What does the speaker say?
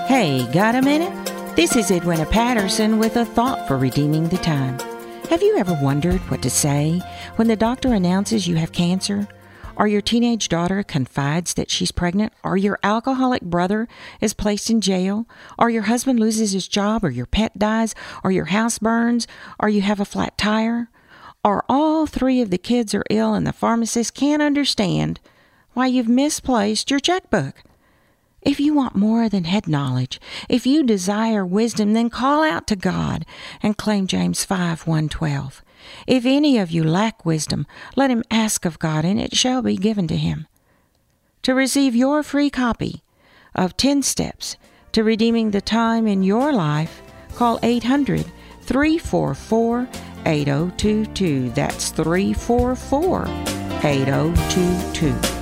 Hey, got a minute? This is Edwina Patterson with a thought for redeeming the time. Have you ever wondered what to say when the doctor announces you have cancer? Or your teenage daughter confides that she's pregnant? Or your alcoholic brother is placed in jail? Or your husband loses his job? Or your pet dies? Or your house burns? Or you have a flat tire? Or all three of the kids are ill and the pharmacist can't understand why you've misplaced your checkbook? If you want more than head knowledge, if you desire wisdom, then call out to God and claim James 5:1-12. If any of you lack wisdom, let him ask of God, and it shall be given to him. To receive your free copy of 10 Steps to Redeeming the Time in Your Life, call 800-344-8022. That's 344-8022.